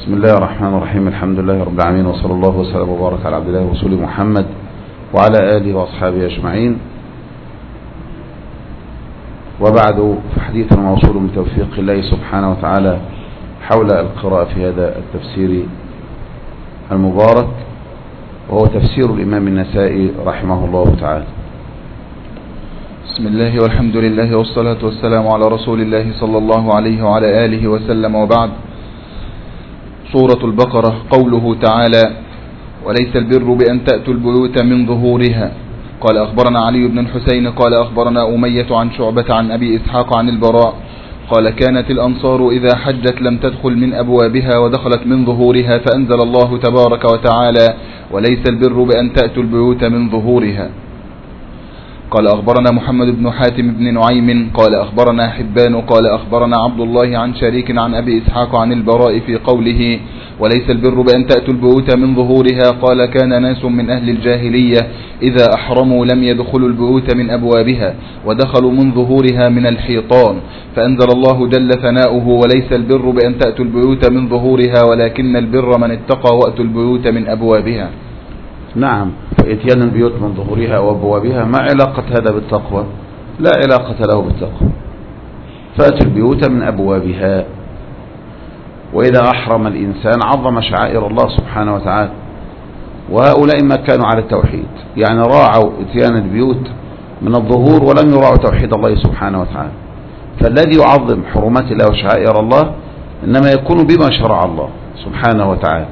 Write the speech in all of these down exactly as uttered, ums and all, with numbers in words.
بسم الله الرحمن الرحيم. الحمد لله رب العالمين، وصلى الله وسلم وبارك على عبد الله ورسوله محمد وعلى آله وأصحابه أجمعين. وبعد، فحديثنا موصول من توفيق الله سبحانه وتعالى حول القراءة في هذا التفسير المبارك، وهو تفسير الإمام النسائي رحمه الله تعالى. بسم الله والحمد لله والصلاة والسلام على رسول الله صلى الله عليه وعلى آله وسلم، وبعد. سورة البقرة. قوله تعالى: وليس البر بأن تأتوا البيوت من ظهورها. قال أخبرنا علي بن الحسين قال أخبرنا أمية عن شعبة عن أبي إسحاق عن البراء قال: كانت الأنصار إذا حجت لم تدخل من أبوابها ودخلت من ظهورها، فأنزل الله تبارك وتعالى: وليس البر بأن تأتوا البيوت من ظهورها. قال أخبرنا محمد بن حاتم بن نعيم قال أخبرنا حبان قال أخبرنا عبد الله عن شريك عن أبي إسحاق عن البراء في قوله: وليس البر بأن تأتوا البيوت من ظهورها. قال: كان ناس من أهل الجاهلية إذا أحرموا لم يدخلوا البيوت من أبوابها ودخلوا من ظهورها من الحيطان، فأنزل الله جل ثناؤه: وليس البر بأن تأتوا البيوت من ظهورها ولكن البر من اتقى وأتوا البيوت من أبوابها. نعم، فإتيان البيوت من ظهورها وأبوابها ما علاقة هذا بالتقوى؟ لا علاقة له بالتقوى. فأتوا البيوت من أبوابها. وإذا أحرم الإنسان عظم شعائر الله سبحانه وتعالى، وهؤلاء ما كانوا على التوحيد، يعني راعوا إتيان البيوت من الظهور ولم يراعوا توحيد الله سبحانه وتعالى. فالذي يعظم حرمات الله وشعائر الله إنما يكون بما شرع الله سبحانه وتعالى.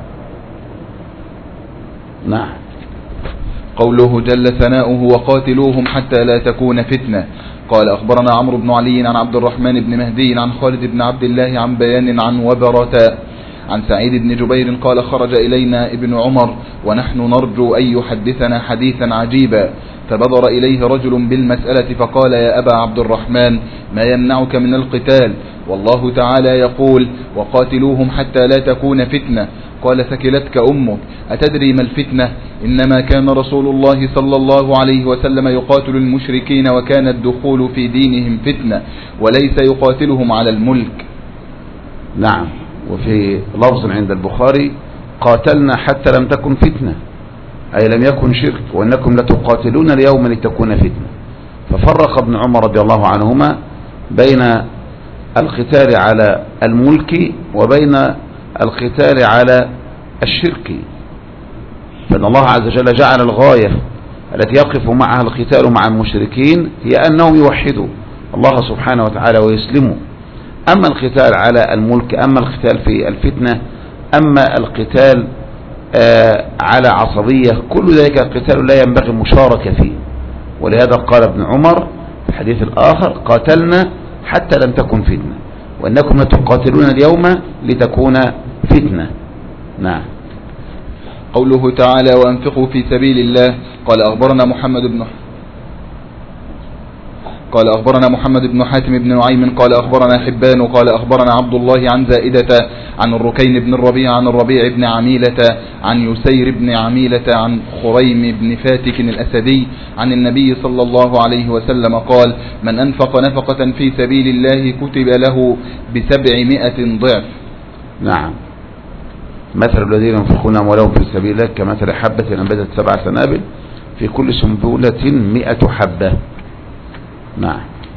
نعم. قوله جل ثناؤه: وقاتلوهم حتى لا تكون فتنة. قال أخبرنا عمرو بن علي عن عبد الرحمن بن مهدي عن خالد بن عبد الله عن بيان عن وبرة عن سعيد بن جبير قال: خرج إلينا ابن عمر ونحن نرجو أن يحدثنا حديثا عجيبا، فبدر إليه رجل بالمسألة فقال: يا أبا عبد الرحمن، ما يمنعك من القتال؟ والله تعالى يقول: وقاتلوهم حتى لا تكون فتنة. قال: ثكلتك أمك، أتدري ما الفتنة؟ إنما كان رسول الله صلى الله عليه وسلم يقاتل المشركين وكان الدخول في دينهم فتنة، وليس يقاتلهم على الملك. نعم. وفي لفظ عند البخاري: قاتلنا حتى لم تكن فتنة، أي لم يكن شرك، وأنكم لتقاتلون اليوم لتكون فتنة. ففرق ابن عمر رضي الله عنهما بين القتال على الملك وبين القتال على الشرك. فإن الله عز وجل جعل الغاية التي يقف معها القتال مع المشركين هي أنهم يوحدوا الله سبحانه وتعالى ويسلموا. أما القتال على الملك، أما القتال في الفتنة، أما القتال آه على عصبية، كل ذلك القتال لا ينبغي المشاركة فيه. ولهذا قال ابن عمر في الحديث الآخر: قاتلنا حتى لم تكن فتنة، وأنكم لتقاتلون اليوم لتكون فتنة. نعم. قوله تعالى: وأنفقوا في سبيل الله. قال أخبرنا محمد بن قال أخبرنا محمد بن حاتم بن نعيم قال أخبرنا حبان قال أخبرنا عبد الله عن زائدة عن الركين بن الربيع عن الربيع بن عميلة عن يسير بن عميلة عن خريم بن فاتك الأسدي عن النبي صلى الله عليه وسلم قال: من أنفق نفقة في سبيل الله كتب له بسبعمائة ضعف. نعم. مثل الذين ينفقون أموالهم في سبيل الله كمثل حبة أنبتت سبع سنابل في كل سنبلة مئة حبة. نعم.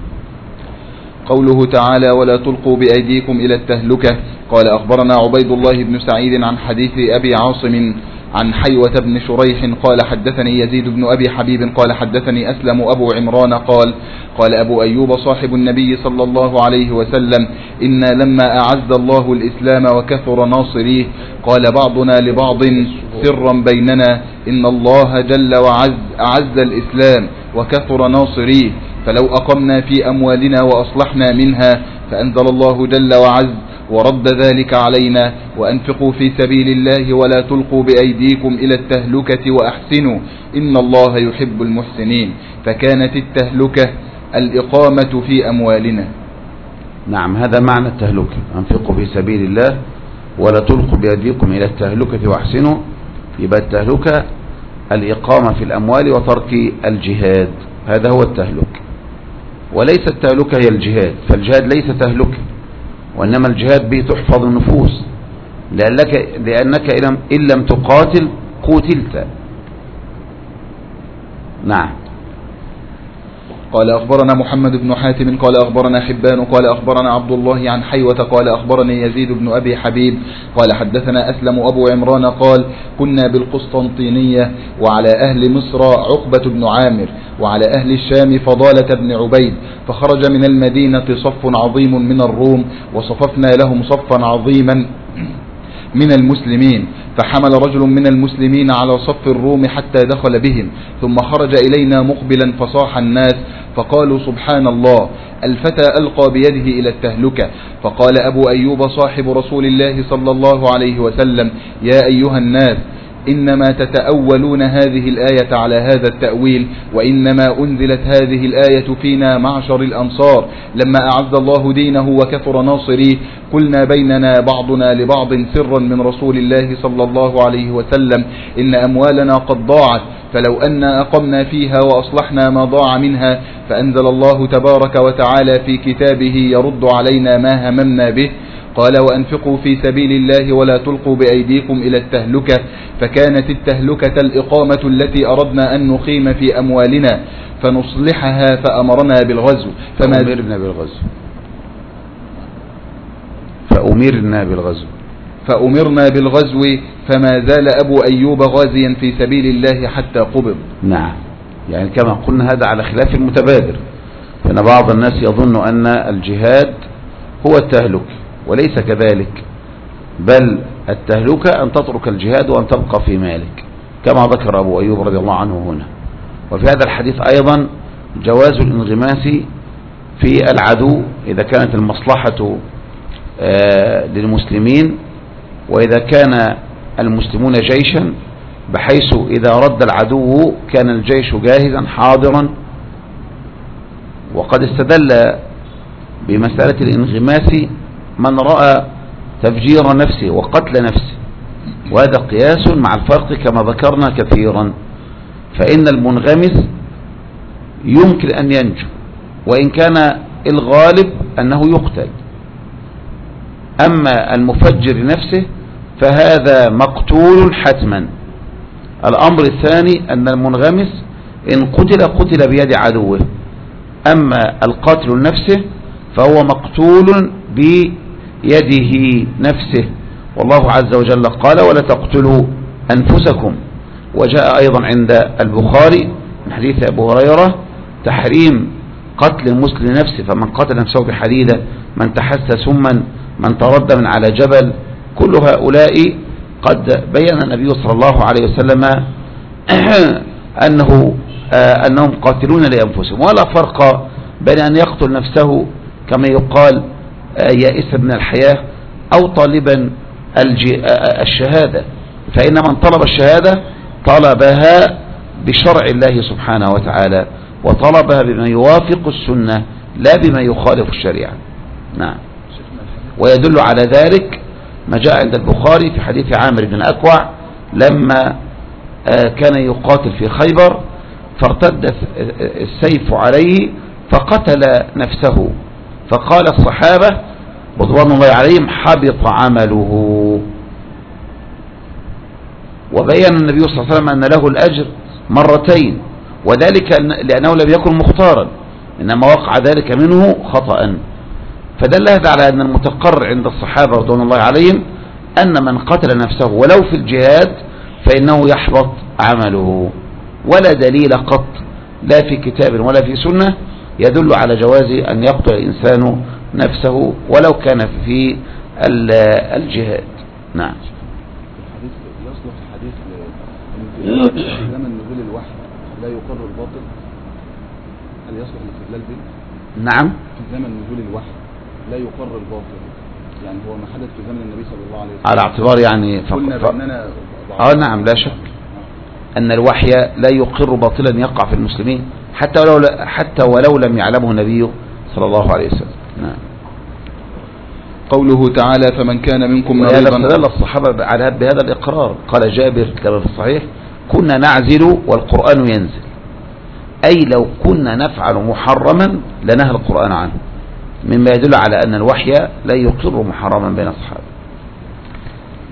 قوله تعالى: ولا تلقوا بأيديكم إلى التهلكة. قال أخبرنا عبيد الله بن سعيد عن حديث أبي عاصم عن حيوة بن شريح قال: حدثني يزيد بن أبي حبيب قال: حدثني أسلم أبو عمران قال: قال أبو أيوب صاحب النبي صلى الله عليه وسلم: إنا لما أعز الله الإسلام وكثر ناصريه قال بعضنا لبعض سرا بيننا: إن الله جل وعز أعز الإسلام وكثر ناصريه، فلو أقمنا في أموالنا وأصلحنا منها. فأنزل الله جل وعز: ورد ذلك علينا، وأنفقوا في سبيل الله ولا تلقوا بأيديكم إلى التهلكة وأحسنوا إن الله يحب المحسنين. فكانت التهلكة الإقامة في أموالنا. نعم، هذا معنى التهلكة: أنفقوا في سبيل الله ولا تلقوا بأيديكم إلى التهلكة وأحسنوا. يبقى التهلكة الإقامة في الأموال وترك الجهاد، هذا هو التهلك. وليس التهلكة هي الجهاد، فالجهاد ليس تهلكة، وإنما الجهاد به تحفظ النفوس، لأنك, لأنك إن لم تقاتل قتلت. نعم. قال أخبرنا محمد بن حاتم قال أخبرنا حبان قال أخبرنا عبد الله عن حيوة قال أخبرني يزيد بن أبي حبيب قال حدثنا أسلم أبو عمران قال كنا بالقسطنطينية وعلى أهل مصر عقبة بن عامر وعلى أهل الشام فضالة بن عبيد، فخرج من المدينة صف عظيم من الروم وصففنا لهم صفا عظيما من المسلمين، فحمل رجل من المسلمين على صف الروم حتى دخل بهم، ثم خرج إلينا مقبلا فصاح الناس فقالوا سبحان الله، الفتى ألقى بيده إلى التهلكة. فقال أبو أيوب صاحب رسول الله صلى الله عليه وسلم يا أيها الناس إنما تتأولون هذه الآية على هذا التأويل، وإنما أنزلت هذه الآية فينا معشر الأنصار لما أعز الله دينه وكثر ناصريه، قلنا بيننا بعضنا لبعض سرا من رسول الله صلى الله عليه وسلم إن أموالنا قد ضاعت، فلو أن أقمنا فيها وأصلحنا ما ضاع منها. فأنزل الله تبارك وتعالى في كتابه يرد علينا ما هممنا به، قال وأنفقوا في سبيل الله ولا تلقوا بأيديكم إلى التهلكة، فكانت التهلكة الإقامة التي أردنا أن نقيم في أموالنا فنصلحها فأمرنا بالغزو فما فأمرنا بالغزو فأمرنا بالغزو فأمرنا بالغزو فما زال أبو أيوب غازيا في سبيل الله حتى قبض. نعم، يعني كما قلنا هذا على خلاف المتبادر، فإن بعض الناس يظن أن الجهاد هو التهلك، وليس كذلك، بل التهلكة أن تترك الجهاد وأن تبقى في مالك كما ذكر أبو أيوب رضي الله عنه هنا. وفي هذا الحديث أيضا جواز الانغماس في العدو إذا كانت المصلحة للمسلمين، وإذا كان المسلمون جيشا بحيث إذا رد العدو كان الجيش جاهزا حاضرا. وقد استدل بمسألة الانغماس من رأى تفجير نفسه وقتل نفسه، وهذا قياس مع الفرق كما ذكرنا كثيرا، فإن المنغمس يمكن أن ينجو وإن كان الغالب أنه يقتل، أما المفجر نفسه فهذا مقتول حتما. الأمر الثاني أن المنغمس إن قتل قتل بيد عدوه، أما القاتل نفسه فهو مقتول بيده نفسه، والله عز وجل قال ولا تقتلوا أنفسكم. وجاء أيضا عند البخاري من حديث أبو هريرة تحريم قتل المسلم نفسه، فمن قتل نفسه بحديدة، من تحسى سما، من ترد من على جبل، كل هؤلاء قد بين النبي صلى الله عليه وسلم أنه أنهم قاتلون لأنفسهم، ولا فرق بين أن يقتل نفسه كما يقال يائسا من الحياة أو طالبا الشهادة، فإن من طلب الشهادة طلبها بشرع الله سبحانه وتعالى، وطلبها بما يوافق السنة لا بما يخالف الشريعة. نعم. ويدل على ذلك ما جاء عند البخاري في حديث عامر بن أكوع لما كان يقاتل في خيبر فارتد السيف عليه فقتل نفسه، فقال الصحابة رضوان الله عليهم حبط عمله، وبين النبي صلى الله عليه وسلم أن له الأجر مرتين، وذلك لأنه لم يكن مختارا إنما وقع ذلك منه خطأ. فدل هذا على أن المتقرر عند الصحابة رضوان الله عليهم أن من قتل نفسه ولو في الجهاد فإنه يحبط عمله، ولا دليل قط لا في كتاب ولا في سنة يدل على جواز أن يقتل الإنسان نفسه ولو كان في الجهاد. نعم. الحديث يصلح حديث في زمن نزول الوحي لا يقر الباطل، هل يصلح الاستدلال به؟ نعم. في زمن نزول الوحي لا يقر الباطل، يعني هو ما حدث في زمن النبي صلى الله عليه وسلم على اعتبار يعني قلنا ف... بأننا اه نعم لا شك أن الوحي لا يقر باطلا يقع في المسلمين حتى ولو حتى ولو لم يعلمه النبي صلى الله عليه وسلم. نعم. قوله تعالى فمن كان منكم مريضا، مريضا، الصحابة على بهذا الإقرار. قال جابر كما في الصحيح كنا نعزل والقرآن ينزل، أي لو كنا نفعل محرما لنهى القرآن عنه، مما يدل على أن الوحي لا يقر محرما بين الصحابة.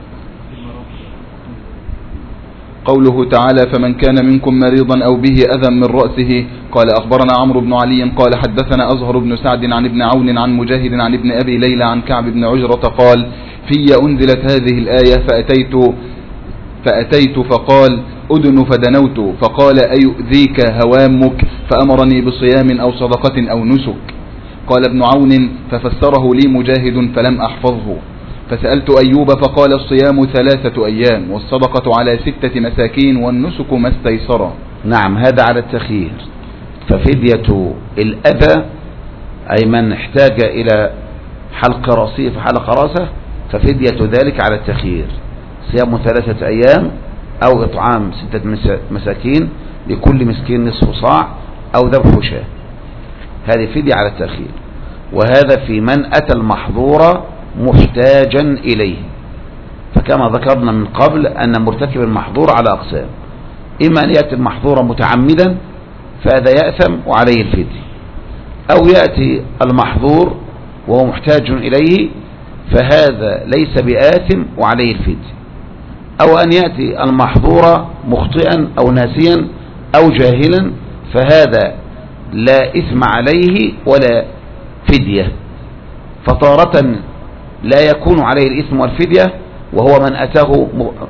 قوله تعالى فمن كان منكم مريضا أو به أذى من رأسه. قال أخبرنا عمرو بن علي قال حدثنا أزهر بن سعد عن ابن عون عن مجاهد عن ابن أبي ليلى عن كعب بن عجرة قال في أنزلت هذه الآية فأتيت فأتيت فقال أدن فدنوت فقال أيؤذيك هوامك فأمرني بصيام أو صدقة أو نسك. قال ابن عون ففسره لي مجاهد فلم أحفظه. فسألت أيوب فقال الصيام ثلاثة أيام والصدقة على ستة مساكين والنسك ما استيسر. نعم، هذا على التخيير. ففدية الأذى أي من احتاج إلى حلق رأسه فحلق رأسه ففدية ذلك على التخيير، صيام ثلاثة أيام أو إطعام ستة مساكين لكل مسكين نصف صاع أو ذبح شاة. هذه فدية على التأخير. وهذا في من أتى المحظور محتاجا إليه. فكما ذكرنا من قبل أن مرتكب المحظور على أقسام: إما أن يأتي المحظور متعمدا فهذا يأثم وعليه الفدية، أو يأتي المحظور وهو محتاج إليه فهذا ليس بآثم وعليه الفدية، أو أن يأتي المحظور مخطئا أو ناسيا أو جاهلا فهذا لا إثم عليه ولا فدية. فطارة لا يكون عليه الإثم والفدية وهو من أتاه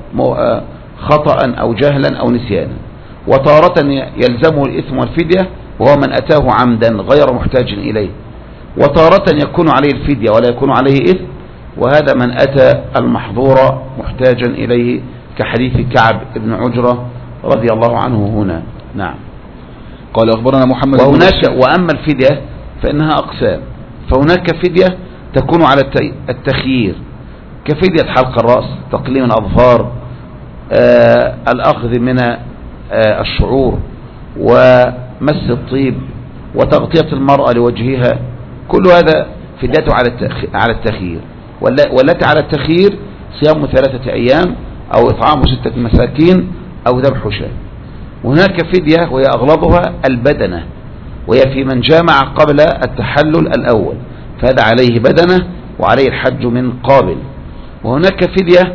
خطأ أو جهلا أو نسيانا، وطارة يلزمه الإثم والفدية وهو من أتاه عمدا غير محتاج إليه، وطارة يكون عليه الفدية ولا يكون عليه إثم، وهذا من أتى المحظور محتاجا إليه كحديث كعب بن عجرة رضي الله عنه هنا. نعم. قال أخبرنا محمد. وهناك وأما الفدية فإنها أقسام. فهناك فدية تكون على التخيير كفدية حلق الرأس، تقليم الأظفار، آه الأخذ من آه الشعور، ومس الطيب، وتغطية المرأة لوجهها. كل هذا فديته على التخيير. والتي على التخيير صيام ثلاثة أيام أو إطعام ستة مساكين أو ذبح شاة. وهناك فدية وهي أغلظها البدنة، وهي في من جامع قبل التحلل الأول فهذا عليه بدنة وعليه الحج من قابل. وهناك فدية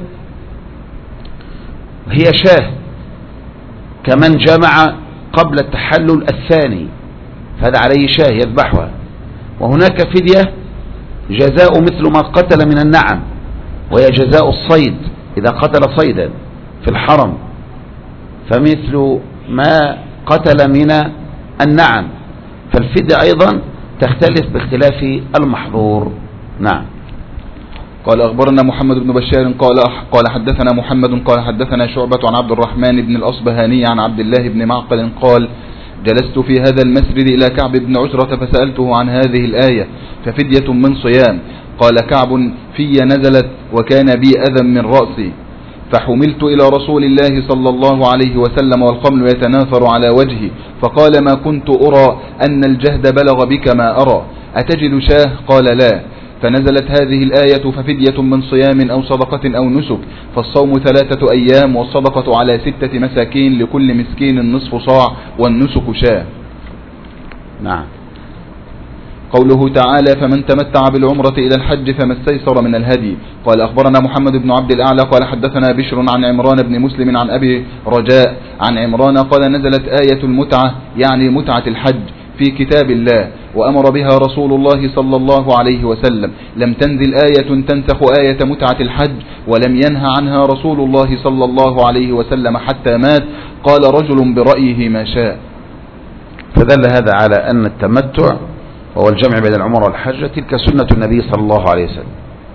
هي شاة كمن جامع قبل التحلل الثاني فهذا عليه شاة يذبحها. وهناك فدية جزاء مثل ما قتل من النعم، وهي جزاء الصيد إذا قتل صيدا في الحرم فمثل ما قتل من النعم. فالفدية أيضا تختلف باختلاف المحظور. نعم. قال أخبرنا محمد بن بشار قال قال حدثنا محمد قال حدثنا شعبة عن عبد الرحمن بن الأصبهاني عن عبد الله بن معقل قال جلست في هذا المسجد إلى كعب بن عجرة فسألته عن هذه الآية ففدية من صيام. قال كعب في نزلت وكان بي أذى من رأسي فحملت إلى رسول الله صلى الله عليه وسلم والقمل يتناثر على وجهي فقال ما كنت أرى أن الجهد بلغ بك ما أرى أتجد شاه؟ قال لا. فنزلت هذه الآية ففدية من صيام أو صدقة أو نسك، فالصوم ثلاثة أيام والصدقة على ستة مساكين لكل مسكين نصف صاع والنسك شاه. نعم. قوله تعالى فمن تمتع بالعمرة إلى الحج فما استيسر من الهدي. قال أخبرنا محمد بن عبد الأعلى قال حدثنا بشر عن عمران بن مسلم عن أبي رجاء عن عمران قال نزلت آية المتعة يعني متعة الحج في كتاب الله وأمر بها رسول الله صلى الله عليه وسلم. لم تنزل آية تنسخ آية متعة الحج ولم ينهى عنها رسول الله صلى الله عليه وسلم حتى مات. قال رجل برأيه ما شاء. فدل هذا على أن التمتع وهو الجمع بين العمرة والحج تلك سنة النبي صلى الله عليه وسلم،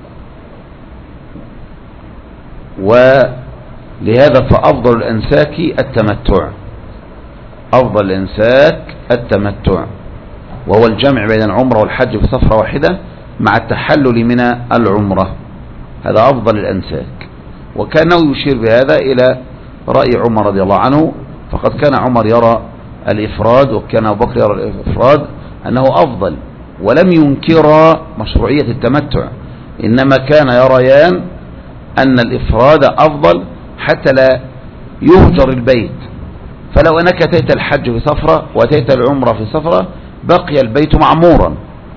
ولهذا فأفضل الأنساك التمتع، أفضل الأنساك التمتع وهو الجمع بين العمرة والحج في سفرة واحدة مع التحلل من العمرة، هذا أفضل الأنساك. وكانه يشير بهذا إلى رأي عمر رضي الله عنه، فقد كان عمر يرى الإفراد وكان أبو بكر يرى الإفراد أنه أفضل، ولم ينكر مشروعية التمتع، إنما كان يريان أن الإفراد أفضل حتى لا يهجر البيت. فلو أنك أتيت الحج في سفرة وأتيت العمرة في سفرة بقي البيت معمورا.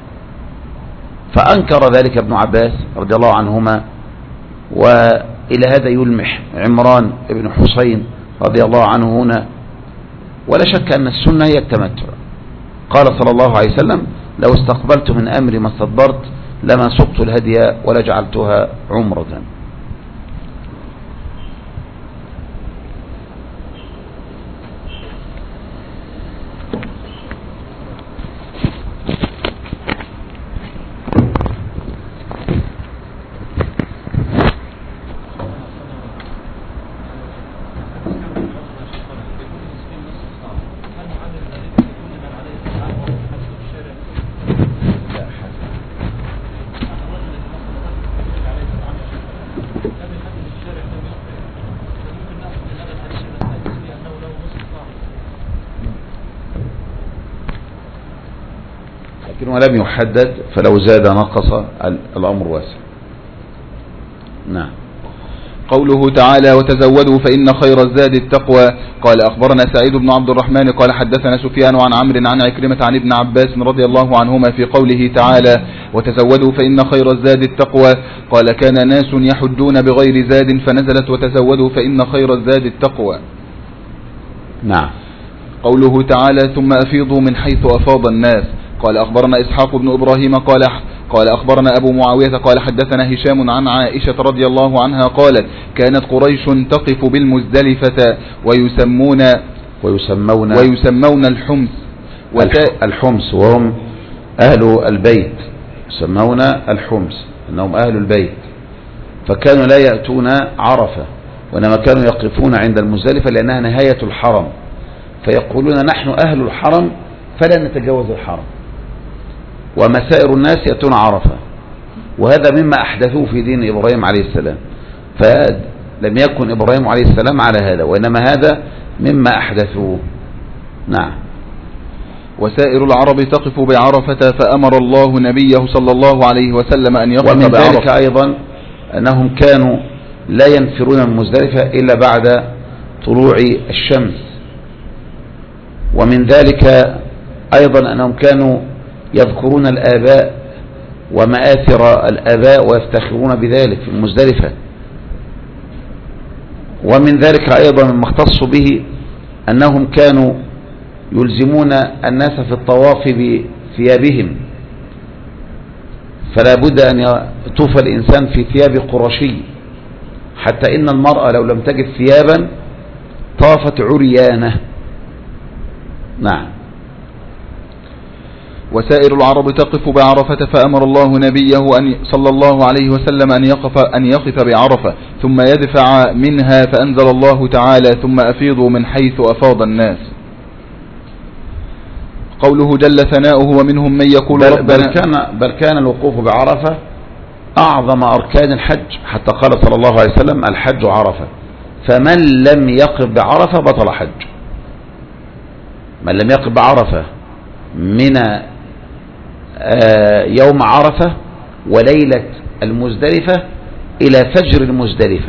فأنكر ذلك ابن عباس رضي الله عنهما، وإلى هذا يلمح عمران بن حسين رضي الله عنه هنا. ولا شك أن السنة هي التمتع. قال صلى الله عليه وسلم: لو استقبلت من أمري ما استدبرت لما سقت الهدي ولا جعلتها عمرة. لكن ولم يحدد، فلو زاد نقص الأمر واسع. نعم. قوله تعالى: وتزودوا فإن خير الزاد التقوى. قال أخبرنا سعيد بن عبد الرحمن قال حدثنا سفيان عن عمرو عن عكرمة عن ابن عباس رضي الله عنهما في قوله تعالى: وتزودوا فإن خير الزاد التقوى. قال: كان ناس يحجون بغير زاد فنزلت: وتزودوا فإن خير الزاد التقوى. نعم. قوله تعالى: ثم أفيضوا من حيث أفاض الناس. قال أخبرنا إسحاق بن إبراهيم قال قال أخبرنا أبو معاوية قال حدثنا هشام عن عائشة رضي الله عنها قالت: كانت قريش تقف بالمزدلفة ويسمون ويسمون ويسمون الحمص الحمص وهم أهل البيت، يسمون الحمص أنهم أهل البيت، فكانوا لا يأتون عرفة وإنما كانوا يقفون عند المزدلفة لأنها نهاية الحرم، فيقولون: نحن أهل الحرم فلا نتجاوز الحرم، ومسائر الناس يأتون عرفة. وهذا مما أحدثوه في دين إبراهيم عليه السلام، فلم يكن إبراهيم عليه السلام على هذا، وإنما هذا مما أحدثوه. نعم. وسائر العرب تقف بعرفة فأمر الله نبيه صلى الله عليه وسلم أن يقف بعرفة. ومن بعرفة. ذلك أيضا أنهم كانوا لا ينفرون من مزدلفة إلا بعد طلوع الشمس. ومن ذلك أيضا أنهم كانوا يذكرون الآباء ومآثر الآباء ويفتخرون بذلك في المزدلفة. ومن ذلك أيضا مما اختص به أنهم كانوا يلزمون الناس في الطواف بثيابهم، فلا بد أن يطوف الإنسان في ثياب قرشي، حتى إن المرأة لو لم تجد ثيابا طافت عريانة. نعم. وسائر العرب تقف بعرفة فأمر الله نبيه أن صلى الله عليه وسلم أن يقف أن يقف بعرفة ثم يدفع منها، فأنزل الله تعالى: ثم أفيضوا من حيث أفاض الناس. قوله جل ثناؤه: ومنهم من يقول بل, ربنا. بل كان, بل كان الوقوف بعرفة أعظم أركان الحج، حتى قال صلى الله عليه وسلم: الحج عرفة، فمن لم يقف بعرفة بطل حج. من لم يقف بعرفة من يوم عرفة وليلة المزدلفة إلى فجر المزدلفة،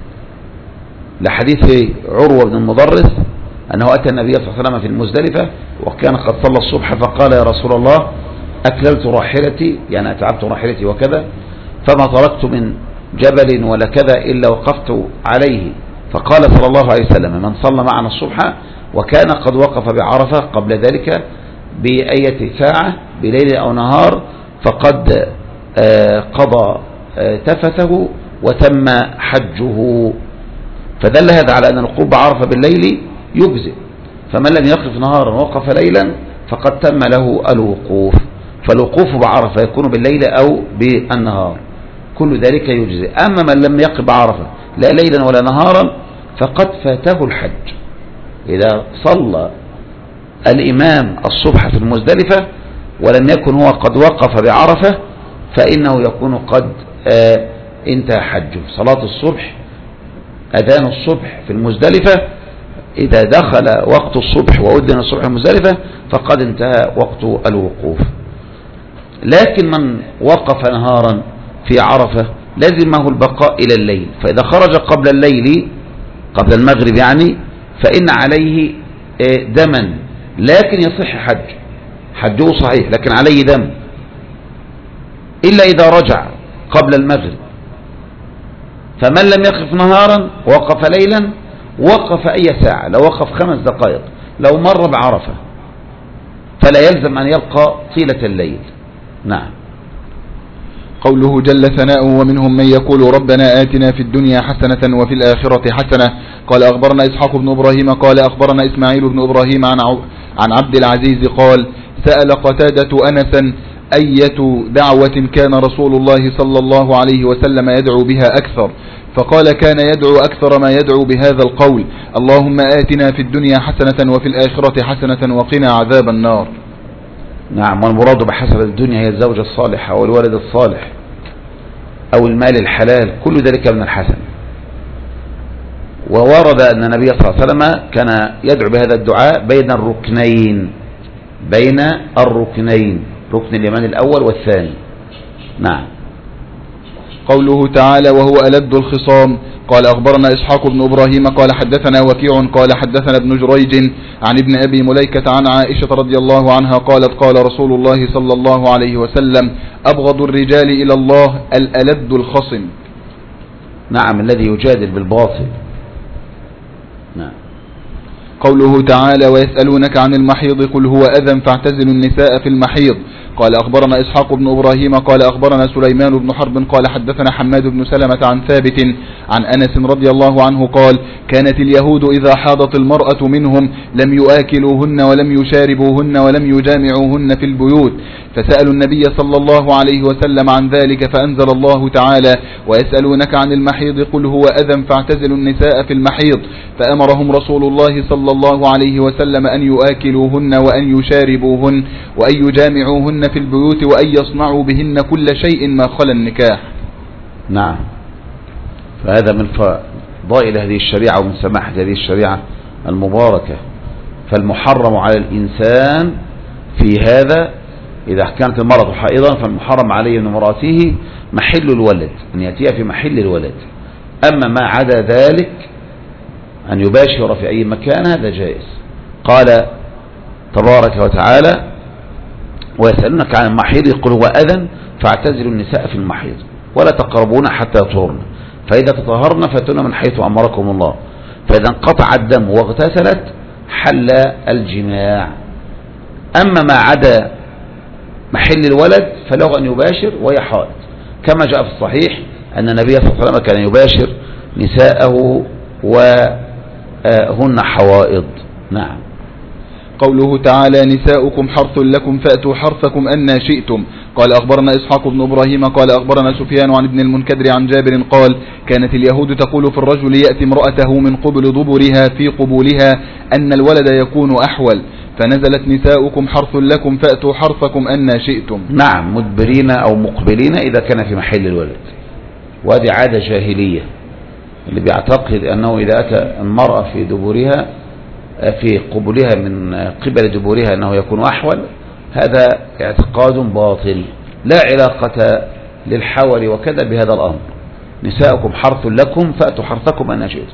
لحديث عروة بن المضرس أنه أتى النبي صلى الله عليه وسلم في المزدلفة وكان قد صلى الصبح، فقال: يا رسول الله، أكللت راحلتي، يعني أتعبت راحلتي وكذا، فما تركت من جبل ولا كذا إلا وقفت عليه. فقال صلى الله عليه وسلم: من صلى معنا الصبح وكان قد وقف بعرفة قبل ذلك بأية ساعة بليل أو نهار فقد قضى تفته وتم حجه. فدل هذا على أن الوقوف بعرفة بالليل يجزئ، فمن لم يقف نهارا وقف ليلا فقد تم له الوقوف. فالوقوف بعرفة يكون بالليل أو بالنهار، كل ذلك يجزئ. أما من لم يقف بعرفة لا ليلا ولا نهارا فقد فاته الحج. إذا صلى الإمام الصبح في المزدلفة ولم يكن هو قد وقف بعرفة فإنه يكون قد آه انتهى حجه. صلاة الصبح، أذان الصبح في المزدلفة، إذا دخل وقت الصبح وأذن الصبح في المزدلفة فقد انتهى وقت الوقوف. لكن من وقف نهارا في عرفة لازمه البقاء إلى الليل، فإذا خرج قبل الليل قبل المغرب يعني فإن عليه دما، لكن يصح حج، حجه صحيح لكن عليه دم، إلا إذا رجع قبل المغرب. فمن لم يقف نهارا وقف ليلا وقف أي ساعة، لو وقف خمس دقائق، لو مر بعرفة، فلا يلزم أن يبقى طيلة الليل. نعم. قوله جل ثناؤه ومنهم من يقول ربنا آتنا في الدنيا حسنة وفي الآخرة حسنة. قال أخبرنا إسحاق بن إبراهيم قال أخبرنا إسماعيل بن إبراهيم عن عن عبد العزيز قال سأل قتادة أنسا أية دعوة كان رسول الله صلى الله عليه وسلم يدعو بها أكثر، فقال كان يدعو أكثر ما يدعو بهذا القول اللهم آتنا في الدنيا حسنة وفي الآخرة حسنة وقنا عذاب النار. نعم. والمراد بحسنة الدنيا هي الزوجة الصالحة أو الولد الصالح أو المال الحلال، كل ذلك من الحسن. وورد أن النبي صلى الله عليه وسلم كان يدعو بهذا الدعاء بين الركنين، بين الركنين، ركن اليمان الأول والثاني. نعم. قوله تعالى وهو ألد الخصام. قال أخبرنا إسحاق بن إبراهيم قال حدثنا وكيع قال حدثنا ابن جريج عن ابن أبي مليكة عن عائشة رضي الله عنها قالت قال رسول الله صلى الله عليه وسلم أبغض الرجال إلى الله الألد الخصم. نعم. الذي يجادل بالباطل. نعم. قوله تعالى ويسألونك عن المحيض قل هو أذى فاعتزلوا النساء في المحيض. قال أخبرنا إسحاق بن إبراهيم قال أخبرنا سليمان بن حرب قال حدثنا حماد بن سلمة عن ثابت عن أنس رضي الله عنه قال كانت اليهود إذا حاضت المرأة منهم لم يؤكلوهن ولم يشاربوهن ولم يجامعوهن في البيوت، فسألوا النبي صلى الله عليه وسلم عن ذلك فأنزل الله تعالى ويسألونك عن المحيض قل هو أذى فاعتزلوا النساء في المحيض، فأمرهم رسول الله صلى الله عليه وسلم أن يؤكلوهن وأن يشاربوهن وأن يجامعوهن في البيوت وأن يصنعوا بهن كل شيء ما خلا النكاح. نعم. فهذا من فضائل هذه الشريعة ومن سماحة هذه الشريعة المباركة. فالمحرم على الإنسان في هذا إذا كانت المرأة حائضا فالمحرم عليه من امرأته محل الولد، أن يأتيها في محل الولد. أما ما عدا ذلك أن يباشر في أي مكان هذا جائز. قال تبارك وتعالى ويسألونك عن المحيض قل هو أذى فاعتزلوا النساء في المحيض ولا تقربون حتى يطهرن فإذا تطهرن فأتون من حيث أمركم الله، فإذا انقطع الدم واغتسلت حل الجماع. أما ما عدا محل الولد فله أن يباشر وهي حائض، كما جاء في الصحيح أن النبي صلى الله عليه وسلم كان يباشر نساءه وهن حوائض. نعم. قوله تعالى نساؤكم حرث لكم فأتوا حرثكم أن شئتم. قال أخبرنا إسحاق بن إبراهيم قال أخبرنا سفيان عن ابن المنكدر عن جابر قال كانت اليهود تقول في الرجل يأتي امرأته من قبل ضبرها في قبولها أن الولد يكون أحول، فنزلت نساؤكم حرث لكم فأتوا حرثكم أن شئتم. نعم. مدبرين أو مقبلين إذا كان في محل الولد، وهذه عادة جاهلية اللي بيعتقد أنه إذا أتى المرأة في دبرها في قبولها من قبل دبورها أنه يكون أحول، هذا اعتقاد باطل لا علاقة للحول وكذا بهذا الأمر. نساؤكم حرث لكم فأتوا حرثكم أن شئتم.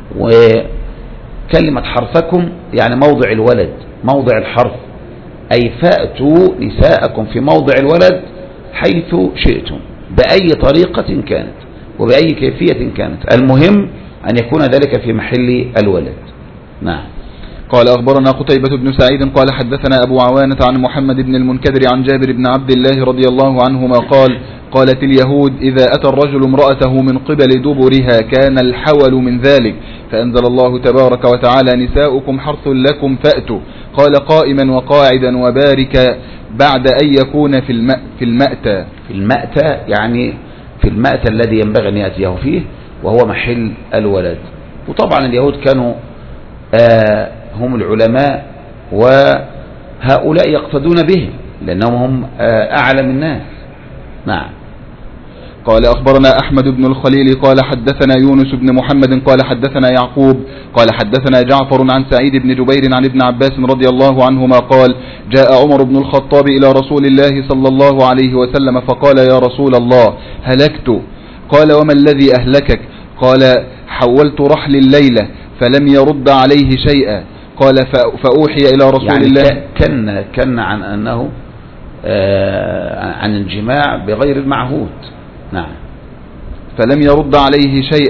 وكلمة حرثكم يعني موضع الولد، موضع الحرث، أي فأتوا نساءكم في موضع الولد حيث شئتم بأي طريقة كانت وبأي كيفية كانت، المهم أن يكون ذلك في محل الولد. نعم. قال أخبرنا قتيبة بن سعيد قال حدثنا أبو عوانة عن محمد بن المنكدر عن جابر بن عبد الله رضي الله عنهما قال قالت اليهود إذا أتى الرجل امرأته من قبل دبرها كان الحول من ذلك، فأنزل الله تبارك وتعالى نساؤكم حرث لكم فأتوا. قال قائما وقاعدا وبارك بعد أن يكون في الماء في المأتى. في المأتى يعني في المأتى الذي ينبغي أن يأتيه فيه وهو محل الولد. وطبعا اليهود كانوا آه هم العلماء وهؤلاء يقتدون به لأنهم هم أعلم الناس. نعم. قال أخبرنا أحمد بن الخليل قال حدثنا يونس بن محمد قال حدثنا يعقوب قال حدثنا جعفر عن سعيد بن جبير عن ابن عباس رضي الله عنهما قال جاء عمر بن الخطاب إلى رسول الله صلى الله عليه وسلم فقال يا رسول الله هلكت. قال وما الذي أهلكك؟ قال حولت رحل الليلة فلم يرد عليه شيئا. قال فأوحي إلى رسول يعني الله كان كان عن أنه آه عن الجماع بغير المعهود. نعم. فلم يرد عليه شيئا.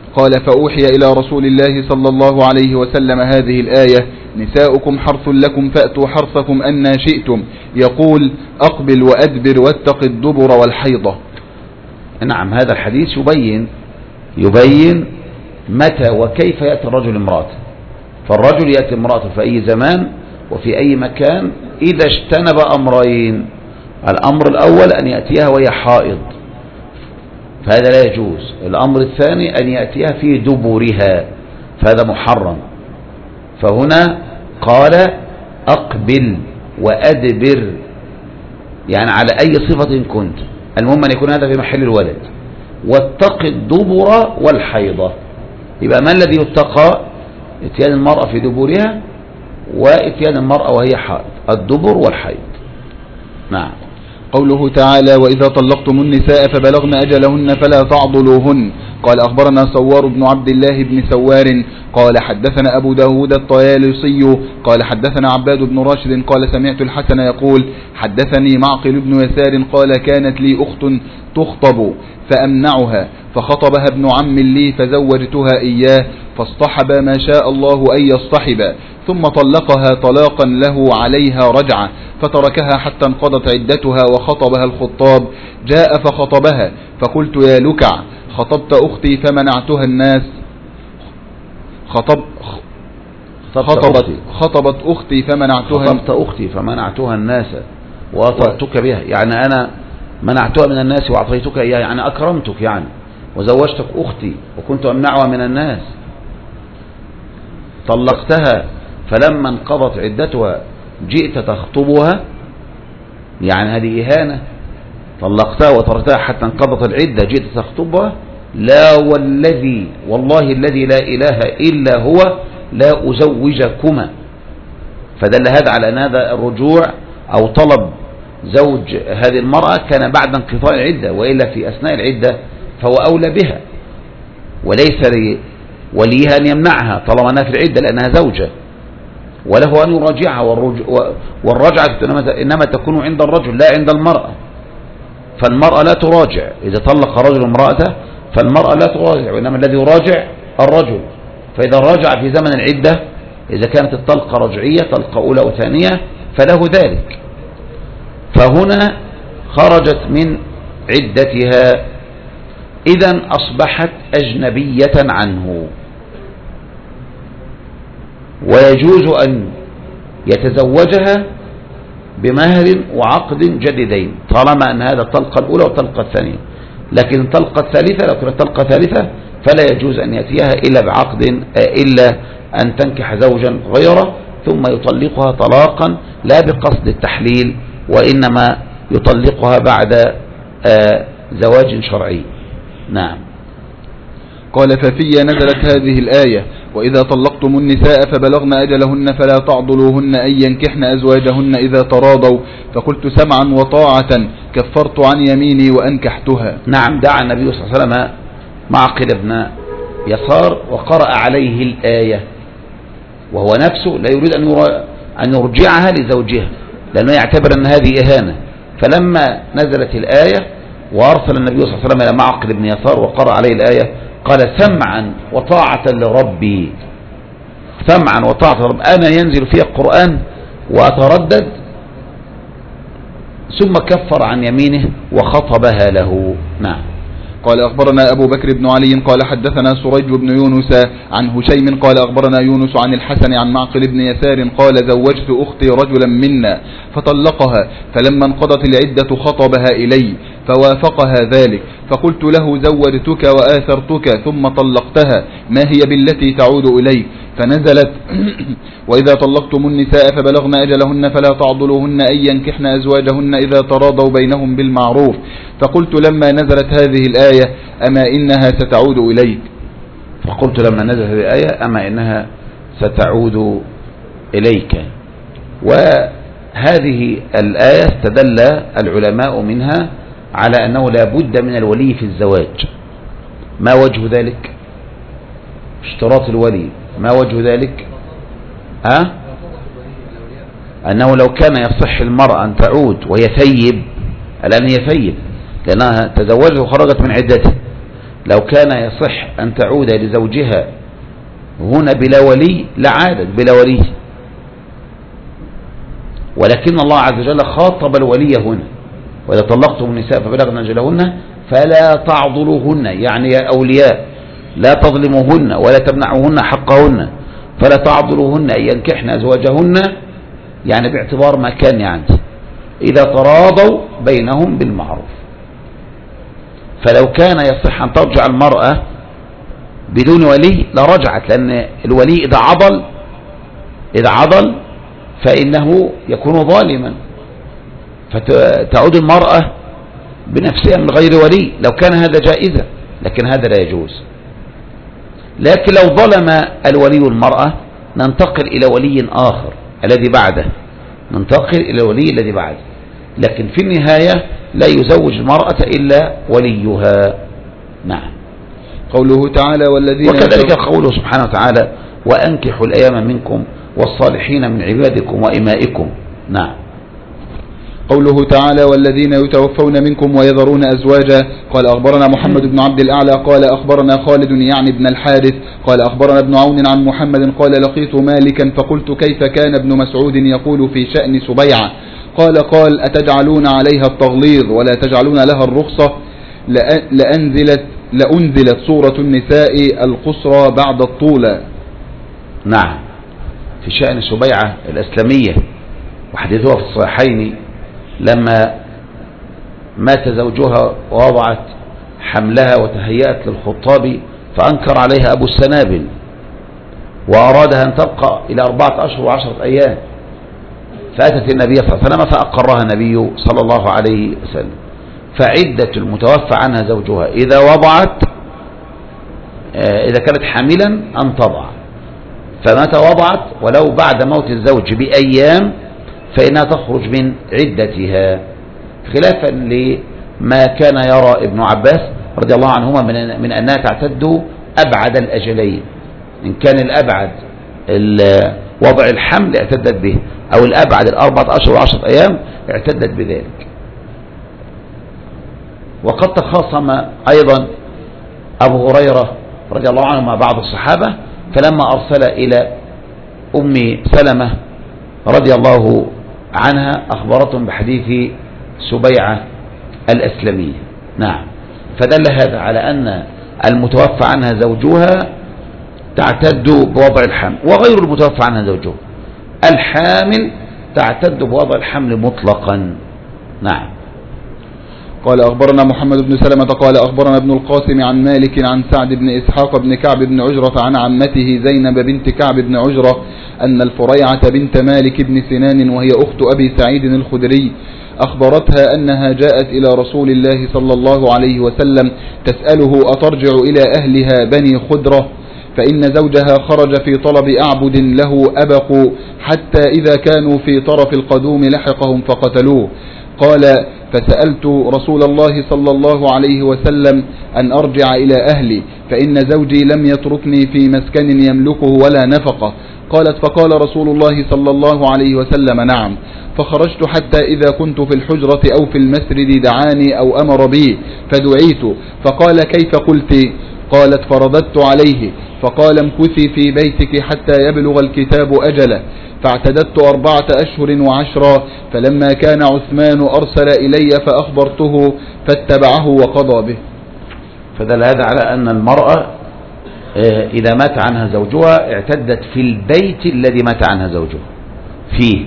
قال فأوحي إلى رسول الله صلى الله عليه وسلم هذه الآية نساؤكم حرث لكم فأتوا حرثكم أنى شئتم يقول أقبل وأدبر واتق الدبر والحيضة. نعم، هذا الحديث يبين يبين متى وكيف يأتي الرجل امرأته. فالرجل يأتي امرأته في أي زمان وفي أي مكان إذا اجتنب أمرين. الأمر الأول أن يأتيها وهي حائض، فهذا لا يجوز. الأمر الثاني أن يأتيها في دبرها، فهذا محرم. فهنا قال أقبل وأدبر، يعني على أي صفة كنت، المهم أن يكون هذا في محل الولد. واتق الدبر والحيضة، يبقى ما الذي يتقى؟ اتيان المرأة في دبرها واتيان المرأة وهي حائض، الدبر والحيض. نعم. قوله تعالى وإذا طلقتم النساء فبلغن أجلهن فلا تعضلوهن. قال أخبرنا صوار بن عبد الله بن سوار قال حدثنا أبو داود الطيالسي قال حدثنا عباد بن راشد قال سمعت الحسن يقول حدثني معقل بن يسار قال كانت لي أخت تخطب فأمنعها فخطبها ابن عم لي فزوجتها إياه فاصطحب ما شاء الله أن يصطحب ثم طلقها طلاقا له عليها رجعة فتركها حتى انقضت عدتها وخطبها الخطاب. جاء فخطبها فقلت يا لكع خطبت أختي فمنعتها الناس خطب خطبت خطبت أختي فمنعتها خطبت أختي فمنعتها الناس وأطرتك بها، يعني أنا منعتها من الناس وأعطيتك إياها، يعني أكرمتك يعني وزوجتك أختي وكنت أمنعها من الناس. طلقتها فلما انقضت عدتها جئت تخطبها، يعني هذه إهانة. طلقتها وتركتها حتى انقضت العدة جئت تخطبها، لا والذي والله الذي لا إله إلا هو لا أزوجكما. فدل هذا على أن هذا الرجوع أو طلب زوج هذه المرأة كان بعد انقضاء العدة، وإلا في أثناء العدة فهو أولى بها، وليس وليها أن يمنعها طالما أنها في العدة لأنها زوجة، وله أن يراجعها. والرجعة إنما تكون عند الرجل لا عند المرأة. فالمرأة لا تراجع، إذا طلق رجل امرأته فالمرأة لا تراجع، وإنما الذي يراجع الرجل. فإذا راجع في زمن العدة إذا كانت الطلقة رجعية طلقة أولى وثانية فله ذلك. فهنا خرجت من عدتها، إذن أصبحت أجنبية عنه، ويجوز أن يتزوجها بمهر وعقد جديدين طالما أن هذا الطلقة الأولى والطلقة الثانية. لكن الطلقة الثالثة لو كانت طلقة ثالثة فلا يجوز أن يأتيها إلا بعقد، إلا أن تنكح زوجا غيره ثم يطلقها طلاقا لا بقصد التحليل، وإنما يطلقها بعد زواج شرعي. نعم. قال ففي نزلت هذه الآية وإذا طلقتم النساء فبلغن أجلهن فلا تعضلوهن أن ينكحن أزواجهن إذا تراضوا. فقلت سمعا وطاعة كفرت عن يميني وأنكحتها. نعم. دعا النبي صلى الله عليه وسلم معقل بن يسار وقرأ عليه الآية، وهو نفسه لا يريد أن يرجعها لزوجها لأنه يعتبر أن هذه إهانة. فلما نزلت الآية وأرسل النبي صلى الله عليه وسلم إلى معقل بن يسار وقرأ عليه الآية قال سمعا وطاعة لربي. سمعا وطاعة لربي، أنا ينزل فيها القرآن وأتردد، ثم كفر عن يمينه وخطبها له. نعم. قال أخبرنا أبو بكر بن علي قال حدثنا سريج بن يونس عن هشيم قال أخبرنا يونس عن الحسن عن معقل بن يسار قال زوجت أختي رجلا منا فطلقها فلما انقضت العدة خطبها إلي فوافقها ذلك فقلت له زوجتك وآثرتك ثم طلقتها ما هي بالتي تعود إليك؟ فنزلت وإذا طلقتم النساء فبلغن أجلهن فلا تعضلوهن أن ينكحن أزواجهن إذا تراضوا بينهم بالمعروف. فقلت لما نزلت هذه الآية أما إنها ستعود إليك. فقلت لما نزلت هذه الآية أما إنها ستعود إليك. وهذه الآية استدل العلماء منها على أنه لا بد من الولي في الزواج. ما وجه ذلك؟ اشتراط الولي ما وجه ذلك؟ ها؟ أنه لو كان يصح المرأة أن تعود وهي ثيب، الآن هي ثيب لأنها تزوجت وخرجت من عدتها، لو كان يصح أن تعود لزوجها هنا بلا ولي لعادت بلا ولي، ولكن الله عز وجل خاطب الولي هنا: وإذا طلقتم النساء فبلغن أجلهن فلا تعضلوهن، يعني يا أولياء لا تظلموهن ولا تمنعوهن حقهن، فلا تعضلوهن أن ينكحن أزواجهن، يعني باعتبار ما كان يعني إذا تراضوا بينهم بالمعروف. فلو كان يصح أن ترجع المرأة بدون ولي لرجعت، لأن الولي إذا عضل إذا عضل فإنه يكون ظالما، فتعود المرأة بنفسها من غير ولي لو كان هذا جائزا، لكن هذا لا يجوز. لكن لو ظلم الولي المرأة ننتقل إلى ولي آخر الذي بعده، ننتقل إلى الولي الذي بعده، لكن في النهاية لا يزوج المرأة إلا وليها. نعم. قوله تعالى والذين وكذلك قوله سبحانه وتعالى: وأنكحوا الأيام منكم والصالحين من عبادكم وإمائكم. نعم. قوله تعالى والذين يتوفون منكم ويذرون أزواجا. قال أخبرنا محمد بن عبد الأعلى قال أخبرنا خالد يعني بن الحارث قال أخبرنا ابن عون عن محمد قال لقيت مالكا فقلت كيف كان ابن مسعود يقول في شأن سبيعة؟ قال قال أتجعلون عليها التغليظ ولا تجعلون لها الرخصة؟ لأنزلت, لأنزلت سورة النساء القصرى بعد الطولة. نعم. في شأن سبيعة الأسلمية وحديثها في الصحيحين لما مات زوجها ووضعت حملها وتهيأت للخطاب فأنكر عليها أبو السنابل وأرادها أن تبقى إلى أربعة أشهر وعشرة أيام، فأتت النبي صلى الله عليه وسلم فأقرها النبي صلى الله عليه وسلم. فعدة المتوفى عنها زوجها إذا وضعت إذا كانت حاملا أن تضع، فمتى وضعت ولو بعد موت الزوج بأيام فإنها تخرج من عدتها، خلافا لما كان يرى ابن عباس رضي الله عنهما من, من أنها تعتد أبعد الأجلين، إن كان الأبعد وضع الحمل اعتدت به، أو الأبعد الأربعة أشهر وعشرة أيام اعتدت بذلك. وقد تخاصم أيضا أبو هريرة رضي الله عنه مع بعض الصحابة، فلما أرسل إلى أم سلمة رضي الله عنها أخبرتهم بحديث سبيعة الأسلمية. نعم. فدل هذا على أن المتوفى عنها زوجها تعتد بوضع الحمل، وغير المتوفى عنها زوجها الحامل تعتد بوضع الحمل مطلقا. نعم. قال أخبرنا محمد بن سلمة قال أخبرنا ابن القاسم عن مالك عن سعد بن إسحاق بن كعب بن عجرة عن عمته زينب بنت كعب بن عجرة أن الفريعة بنت مالك بن سنان وهي أخت أبي سعيد الخدري أخبرتها أنها جاءت إلى رسول الله صلى الله عليه وسلم تسأله أترجع إلى أهلها بني خدرة، فإن زوجها خرج في طلب أعبد له أبقوا حتى إذا كانوا في طرف القدوم لحقهم فقتلوه. قال فسألت رسول الله صلى الله عليه وسلم أن أرجع إلى أهلي فإن زوجي لم يتركني في مسكن يملكه ولا نفقة. قالت فقال رسول الله صلى الله عليه وسلم نعم. فخرجت حتى إذا كنت في الحجرة أو في المسجد دعاني أو أمر بي فدعيت فقال كيف قلت؟ قالت فرددت عليه فقال امكثي في بيتك حتى يبلغ الكتاب أجله، فاعتددت أربعة أشهر وعشرا، فلما كان عثمان أرسل إلي فأخبرته فاتبعه وقضى به. فدل هذا على أن المرأة إذا مات عنها زوجها اعتدت في البيت الذي مات عنها زوجها فيه،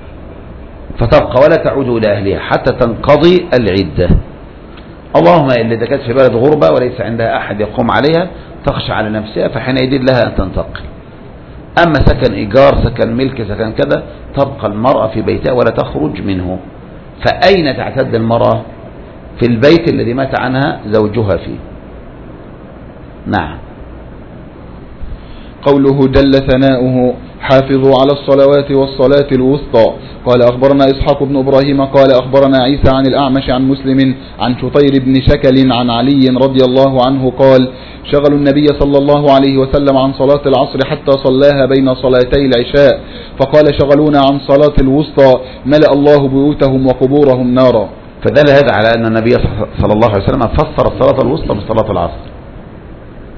فتبقى ولا تعود إلى أهلها حتى تنقضي العدة. اللهم إلا كانت في بلد غربة وليس عندها أحد يقوم عليها تخشى على نفسها فحينئذ لها أن تنتقل. أما سكن إيجار سكن ملك سكن كذا تبقى المرأة في بيتها ولا تخرج منه. فأين تعتد المرأة؟ في البيت الذي مات عنها زوجها فيه. نعم. قوله جل ثناؤه حافظوا على الصلوات والصلاة الوسطى. قال أخبرنا إسحاق بن إبراهيم قال أخبرنا عيسى عن الأعمش عن مسلم عن شطير بن شكل عن علي رضي الله عنه قال شغلوا النبي صلى الله عليه وسلم عن صلاة العصر حتى صلاها بين صلاتي العشاء، فقال شغلونا عن صلاة الوسطى ملأ الله بيوتهم وقبورهم نارا. فدل هذا على أن النبي صلى الله عليه وسلم فسر الصلاة الوسطى بصلاة العصر،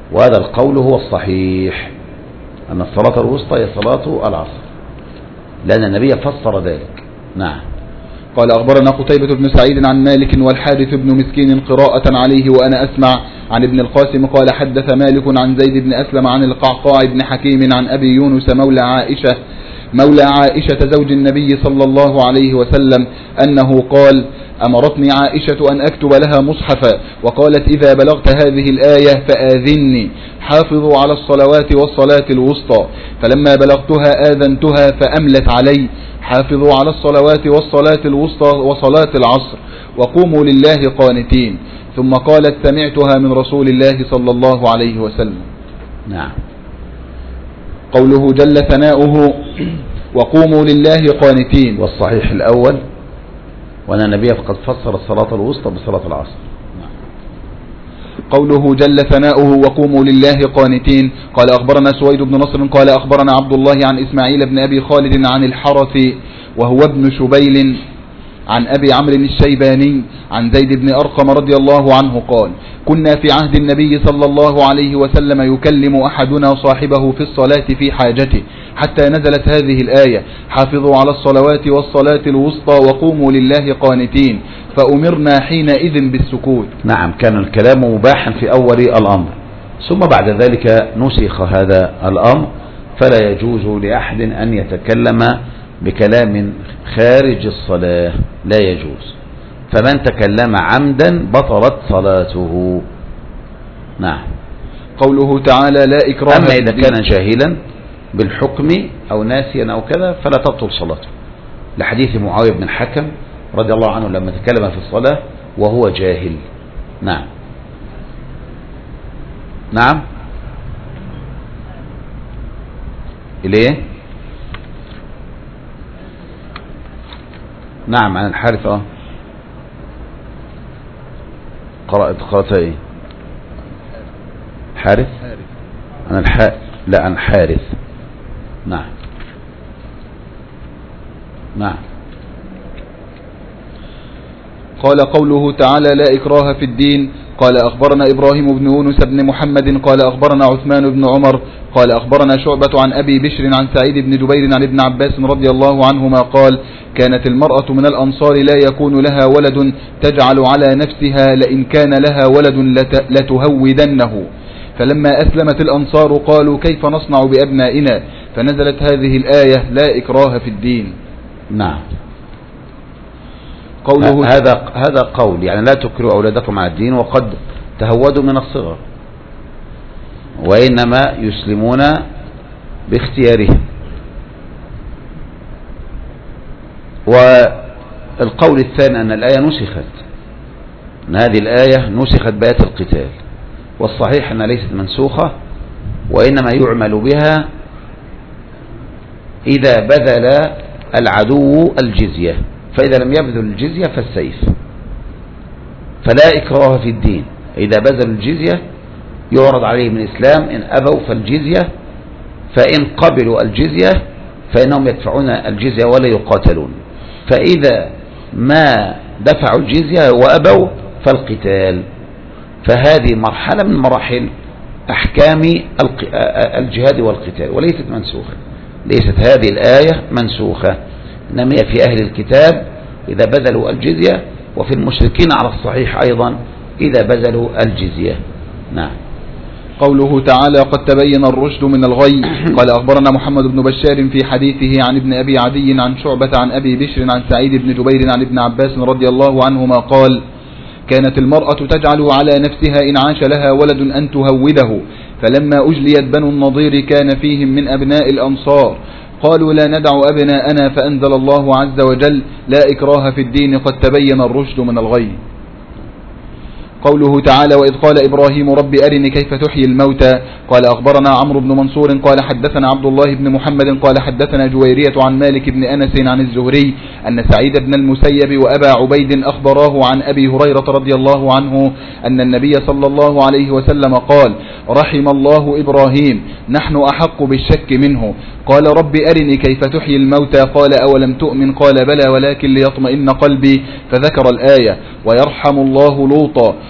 وهذا القول هو الصحيح، أن الصلاة الوسطى هي صلاة العصر، لأن النبي فسر ذلك. نعم. قال أخبرنا قتيبة بن سعيد عن مالك والحارث بن مسكين قراءة عليه وأنا أسمع عن ابن القاسم قال حدث مالك عن زيد بن أسلم عن القعقاع بن حكيم عن أبي يونس مولى عائشة مولى عائشة زوج النبي صلى الله عليه وسلم أنه قال أمرتني عائشة أن أكتب لها مصحفا وقالت إذا بلغت هذه الآية فآذني حافظوا على الصلوات والصلاة الوسطى، فلما بلغتها آذنتها فأملت علي حافظوا على الصلوات والصلاة الوسطى وصلاة العصر وقوموا لله قانتين، ثم قالت سمعتها من رسول الله صلى الله عليه وسلم. نعم. قوله جل ثناؤه وقوموا لله قانتين، والصحيح الأول وأن النبي قد فسر الصلاة الوسطى بصلاة العصر. قوله جل ثناؤه وقوموا لله قانتين. قال أخبرنا سويد بن نصر قال أخبرنا عبد الله عن إسماعيل بن أبي خالد عن الحرث وهو ابن شبيل عن أبي عمرو الشيباني عن زيد بن أرقم رضي الله عنه قال كنا في عهد النبي صلى الله عليه وسلم يكلم أحدنا صاحبه في الصلاة في حاجته حتى نزلت هذه الآية حافظوا على الصلوات والصلاة الوسطى وقوموا لله قانتين، فأمرنا حينئذ بالسكوت. نعم، كان الكلام مباحا في أول الأمر، ثم بعد ذلك نسخ هذا الأمر، فلا يجوز لأحد أن يتكلم بكلام خارج الصلاة، لا يجوز، فمن تكلم عمدا بطلت صلاته. نعم. قوله تعالى لا إكراه. أما إذا كان جاهلا بالحكم أو ناسيا أو كذا فلا تبطل صلاته، لحديث معاوية بن الحكم رضي الله عنه لما تكلم في الصلاة وهو جاهل. نعم. نعم. إليه. نعم، عن الحارث. اه قرأت قرأت ايه؟ حارث. عن الح لا عن حارث. نعم. نعم. قال قوله تعالى لا إكراه في الدين. قال أخبرنا إبراهيم بن يونس بن محمد قال أخبرنا عثمان بن عمر قال أخبرنا شعبة عن أبي بشر عن سعيد بن جبير عن ابن عباس رضي الله عنهما قال كانت المرأة من الأنصار لا يكون لها ولد تجعل على نفسها لئن كان لها ولد لتهودنه، فلما أسلمت الأنصار قالوا كيف نصنع بأبنائنا، فنزلت هذه الآية لا إكراه في الدين. نعم. قوله هذا هذا قول يعني لا تكرهوا أولادكم على الدين وقد تهودوا من الصغر، وإنما يسلمون باختيارهم. والقول الثاني أن الآية نسخت، أن هذه الآية نسخت بآية القتال، والصحيح أنها ليست منسوخة، وإنما يعمل بها إذا بذل العدو الجزية، فإذا لم يبذل الجزية فالسيف، فلا إكراه في الدين. إذا بذلوا الجزية يعرض عليهم الإسلام، إن أبوا فالجزية، فإن قبلوا الجزية فإنهم يدفعون الجزية ولا يقاتلون، فإذا ما دفعوا الجزية وأبوا فالقتال. فهذه مرحلة من مراحل أحكام الجهاد والقتال وليست منسوخة، ليست هذه الآية منسوخة، إنما هي في أهل الكتاب إذا بذلوا الجزية، وفي المشركين على الصحيح أيضا إذا بذلوا الجزية. نعم. قوله تعالى قد تبين الرشد من الغي. قال أخبرنا محمد بن بشار في حديثه عن ابن أبي عدي عن شعبة عن أبي بشر عن سعيد بن جبير عن ابن عباس رضي الله عنهما قال كانت المرأة تجعل على نفسها إن عاش لها ولد أن تهوده، فلما أجليت بنو النضير كان فيهم من أبناء الأنصار قالوا لا ندع أبناءنا، فأنزل الله عز وجل لا إكراه في الدين قد تبين الرشد من الغي. قوله تعالى وإذ قال إبراهيم رب أرني كيف تحيي الموتى. قال أخبرنا عمرو بن منصور قال حدثنا عبد الله بن محمد قال حدثنا جويرية عن مالك بن أنس عن الزهري أن سعيد بن المسيب وأبا عبيد أخبراه عن أبي هريرة رضي الله عنه أن النبي صلى الله عليه وسلم قال رحم الله إبراهيم نحن أحق بالشك منه. قال رب أرني كيف تحيي الموتى. قال أولم تؤمن؟ قال بلى ولكن ليطمئن قلبي، فذكر الآية ويرحم الله لوطا.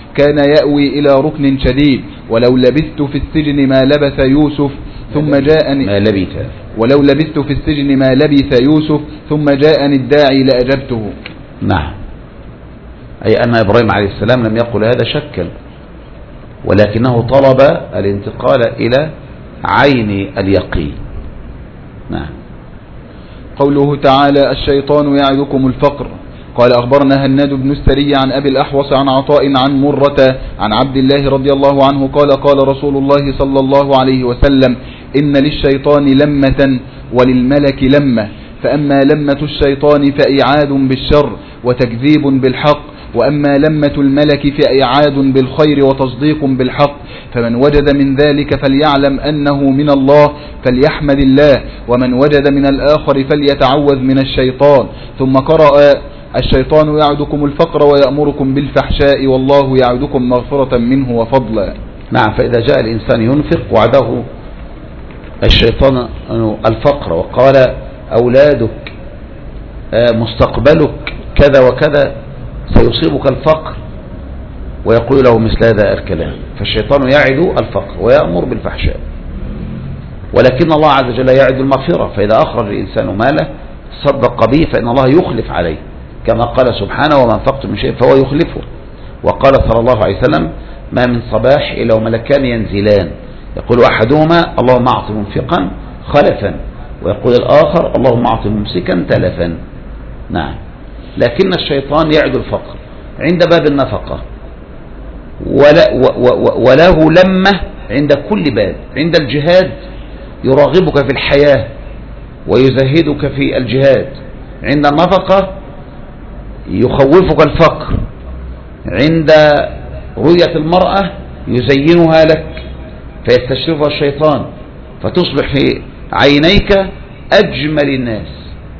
كان يأوي إلى ركن شديد ولو لبثت في السجن ما لبث يوسف ثم جاءني ما لبث ولو لبثت في السجن ما لبث يوسف ثم جاءني الداعي لأجبته. نعم، أي أن إبراهيم عليه السلام لم يقل هذا شكا، ولكنه طلب الانتقال إلى عين اليقين. نعم. قوله تعالى الشيطان يعدكم الفقر. قال أخبرنا هناد بن السري عن أبي الأحوص عن عطاء عن مرة عن عبد الله رضي الله عنه قال قال رسول الله صلى الله عليه وسلم إن للشيطان لمة وللملك لمة، فأما لمة الشيطان فإعاد بالشر وتكذيب بالحق، وأما لمة الملك فإعاد بالخير وتصديق بالحق، فمن وجد من ذلك فليعلم أنه من الله فليحمد الله، ومن وجد من الآخر فليتعوذ من الشيطان. ثم قرأ الشيطان يعدكم الفقر ويأمركم بالفحشاء والله يعدكم مغفرة منه وفضلا. نعم، فإذا جاء الإنسان ينفق وعده الشيطان الفقر وقال أولادك مستقبلك كذا وكذا سيصيبك الفقر، ويقول له مثل هذا الكلام، فالشيطان يعد الفقر ويأمر بالفحشاء، ولكن الله عز وجل يعد المغفرة، فإذا أخرج الإنسان ماله صدق به فإن الله يخلف عليه، كما قال سبحانه وما أنفقتم من شيء فهو يخلفه. وقال صلى الله عليه وسلم ما من صباح إلا وملكان ينزلان، يقول أحدهما اللهم أعط منفقا خلفا، ويقول الآخر اللهم أعط ممسكا تلفا. نعم، لكن الشيطان يعد الفقر عند باب النفقة، وله لمة عند كل باب. عند الجهاد يراغبك في الحياة ويزهدك في الجهاد، عند النفقة يخوفك الفقر، عند رؤية المرأة يزينها لك فيستشرفها الشيطان فتصبح في عينيك أجمل الناس،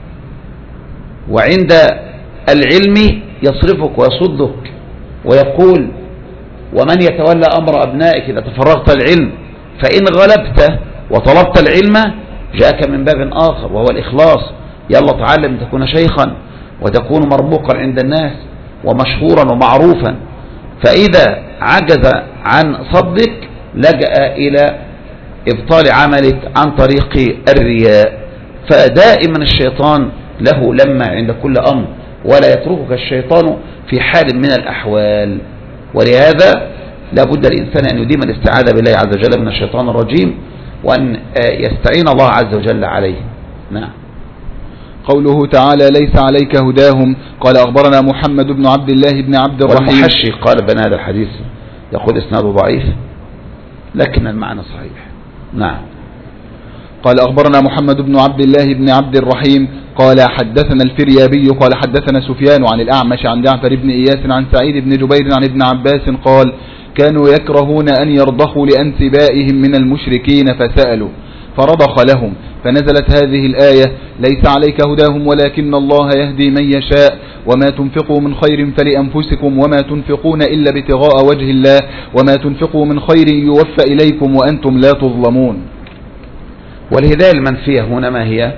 وعند العلم يصرفك ويصدك ويقول ومن يتولى أمر أبنائك إذا تفرغت العلم، فإن غلبت وطلبت العلم جاءك من باب آخر وهو الإخلاص، يلا تعلم تكون شيخا وتكون مرموقا عند الناس ومشهورا ومعروفا. فإذا عجز عن صدك لجأ إلى إبطال عملك عن طريق الرياء. فدائما الشيطان له لما عند كل أمر، ولا يتركك الشيطان في حال من الأحوال، ولهذا لا بد الإنسان أن يديم الاستعاذة بالله عز وجل من الشيطان الرجيم، وأن يستعين الله عز وجل عليه. نعم. قوله تعالى ليس عليك هداهم. قال أخبرنا محمد بن عبد الله بن عبد الرحيم. والمحشي قال بن هذا الحديث يقول إسناده ضعيف لكن المعنى صحيح. نعم. قال أخبرنا محمد بن عبد الله بن عبد الرحيم قال حدثنا الفريابي قال حدثنا سفيان عن الأعمش عن جعفر بن إياس عن سعيد بن جبير عن ابن عباس قال كانوا يكرهون أن يرضخوا لأنسبائهم من المشركين فسألوا فرضخ لهم، فنزلت هذه الآية ليس عليك هداهم ولكن الله يهدي من يشاء وما تنفقوا من خير فلأنفسكم وما تنفقون إلا ابتغاء وجه الله وما تنفقوا من خير يوفى إليكم وأنتم لا تظلمون. والهداية المنفية هنا ما هي؟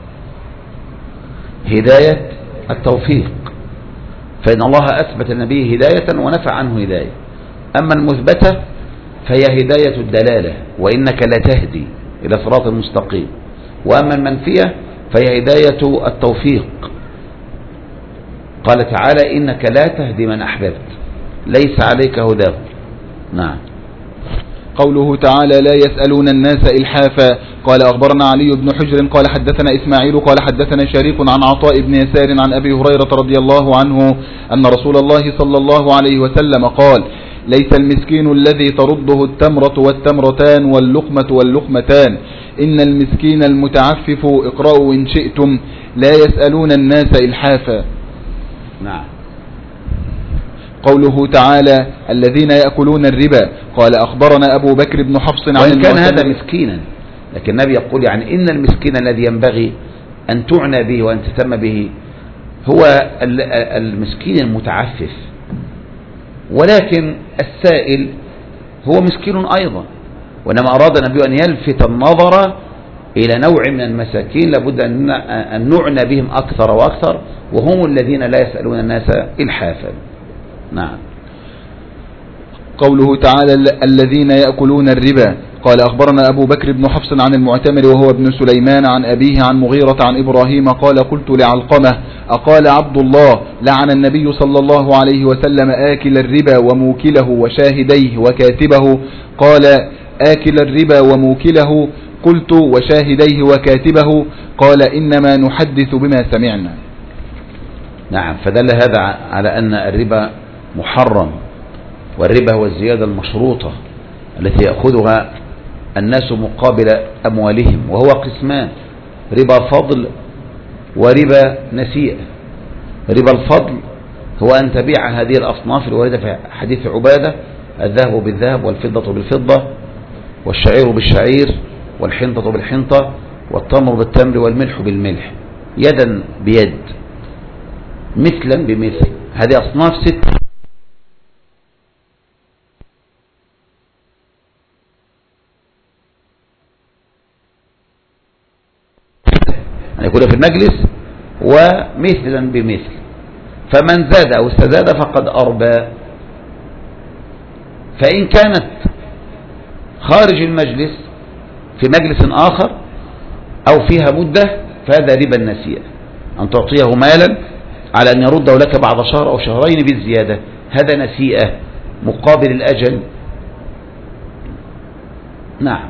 هداية التوفيق، فإن الله أثبت النبي هداية ونفع عنه هداية. أما المثبتة فهي هداية الدلالة وإنك لتهدي إلى صراط المستقيم، وأما المنفية فهي هداية التوفيق. قال تعالى إنك لا تهدي من أحببت ليس عليك هداه. نعم. قوله تعالى لا يسألون الناس إلحافا. قال أخبرنا علي بن حجر قال حدثنا إسماعيل قال حدثنا شريك عن عطاء بن يسار عن أبي هريرة رضي الله عنه أن رسول الله صلى الله عليه وسلم قال ليس المسكين الذي ترده التمرة والتمرتان واللقمة واللقمتان، إن المسكين المتعفف اقرأوا إن شئتم لا يسألون الناس إلحافا. نعم. قوله تعالى الذين يأكلون الربا. قال أخبرنا أبو بكر بن حفص عن وإن كان هذا مسكينا، لكن النبي يقول يعني إن المسكين الذي ينبغي أن تعنى به وأن تهتم به هو المسكين المتعفف، ولكن السائل هو مسكين أيضا، وإنما أراد النبي أن يلفت النظر إلى نوع من المساكين لابد أن نعنى بهم أكثر وأكثر، وهم الذين لا يسألون الناس إلحافا. نعم. قوله تعالى الذين يأكلون الربا. قال أخبرنا أبو بكر بن حفص عن المعتمر وهو ابن سليمان عن أبيه عن مغيرة عن إبراهيم قال قلت لعلقمة أقال عبد الله لعن النبي صلى الله عليه وسلم آكل الربا وموكله وشاهديه وكاتبه؟ قال آكل الربا وموكله. قلت وشاهديه وكاتبه؟ قال إنما نحدث بما سمعنا. نعم، فدل هذا على أن الربا محرم، والربا هو الزيادة المشروطة التي يأخذها الناس مقابل أموالهم، وهو قسمان: ربا فضل وربا نسيئة. ربا الفضل هو أن تبيع هذه الأصناف الواردة في حديث عبادة: الذهب بالذهب والفضة بالفضة والشعير بالشعير والحنطة بالحنطة والتمر بالتمر والملح بالملح يدا بيد مثلا بمثل. هذه أصناف ست. يعني يكون في المجلس ومثلا بمثل، فمن زاد أو استزاد فقد أربى. فإن كانت خارج المجلس في مجلس آخر أو فيها مدة فهذا ربا النسيئة، أن تعطيه مالا على أن يرده لك بعد شهر أو شهرين بالزيادة، هذا نسيئة مقابل الأجل. نعم.